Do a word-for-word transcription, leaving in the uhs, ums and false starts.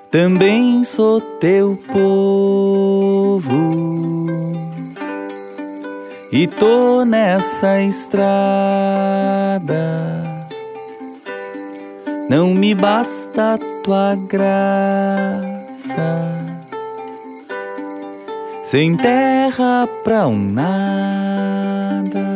também sou teu povo e tô nessa estrada. Não me basta a tua graça, sem terra pra um nada.